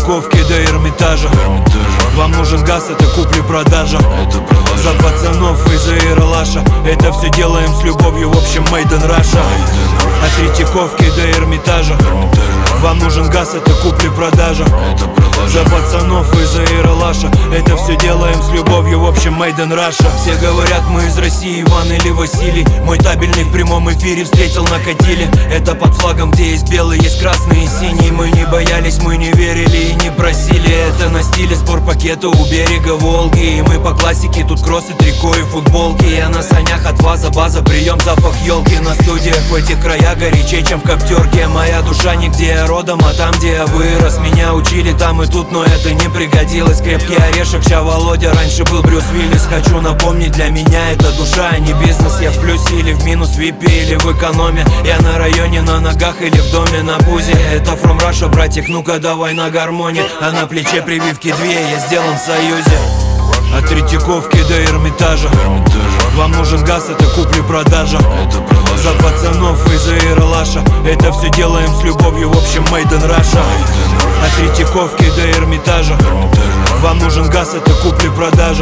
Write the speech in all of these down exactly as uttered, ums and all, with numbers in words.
Третьяковки до Эрмитажа. Вам нужен газ, это купли-продажа. За пацанов из Ералаша. Это все делаем с любовью, в общем, made in Russia. От Третьяковки до Эрмитажа. Вам нужен газ, это купли-продажа. За пацанов из Ералаша. Это все делаем с любовью, в общем, made in Russia. Все говорят, мы из России, Иван или Василий. Мой табельный в прямом эфире встретил на Катиле. Это под флагом, где есть белый, есть красный и синий. Мы не боялись, мы не верили и не просили. Это на стиле спорт-пакета у берега Волги. И мы по классике, тут кроссы, трико и футболки. Я на санях от ваза, база, прием, запах елки. На студиях в этих краях горячей, чем в коптерке. Моя душа не где я родом, а там, где я вырос. Меня учили там и тут, но это не пригодилось. Крепкий орешек, ща Володя, раньше был Брюс Уиллис. Хочу напомнить, для меня это душа, а не бизнес. Я в плюсе или в минус, в випе или в экономе. Я на районе, на ногах или в доме на пузе. Это From Russia, братик, ну-ка давай на гармоне. А на плече прививки две, я сделан в Союзе. От Третьяковки до Эрмитажа. Вам нужен газ, это купли-продажа. За пацанов из Ералаша. Это все делаем с любовью, в общем, made in Russia. От Третьяковки до Эрмитажа. Вам нужен газ, это купли-продажа.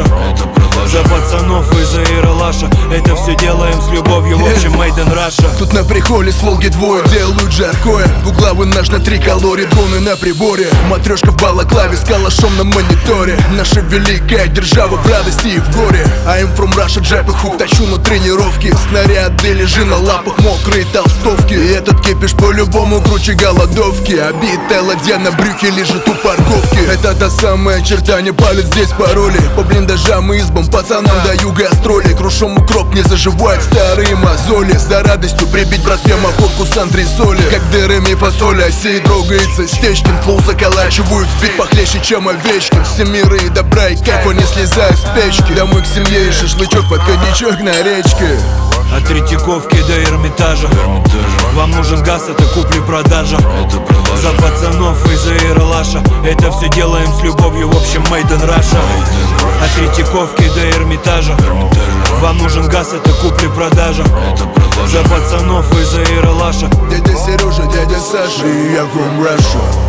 За пацанов из Ералаша. Это все делаем с любовью, в общем, made in Russia. Тут на приколе с Волги двое делают жаркое. Двуглавый наш на три калории, дроны на приборе. Матрешка в балаклаве с калашом на мониторе. Наша великая держава в радости и в горе. I'm from Russia, джеб и хук, тащу на тренировки. Снаряды лежи на лапах, мокрые толстовки. И этот кипиш по-любому круче голодовки. Обитая ладья на брюхе лежит у парковки. Это та самая черта, не палец здесь пароли. По блиндажам и избам пацанам даю гастроли. Крушом укроп, не заживают старые мозоли. За радостью прибить братве махорку с антресоли. Как дыры ми фасоли, осей трогается Стечкин. Флоу заколачиваю в бит похлеще, чем овечки. Все миры и добра и кайфа, не слезаю с печки. Домой к семье и шашлычок под коньячок на речке. От Третьяковки до Эрмитажа. Вам нужен газ, это купли-продажа. За пацанов из Ералаша. Это все делаем с любовью, в общем, made in Russia. От Третьяковки до Эрмитажа. Вам нужен газ, это купли-продажа. За пацанов из Ералаша. Дядя Сережа, дядя Саша, и я from Russia.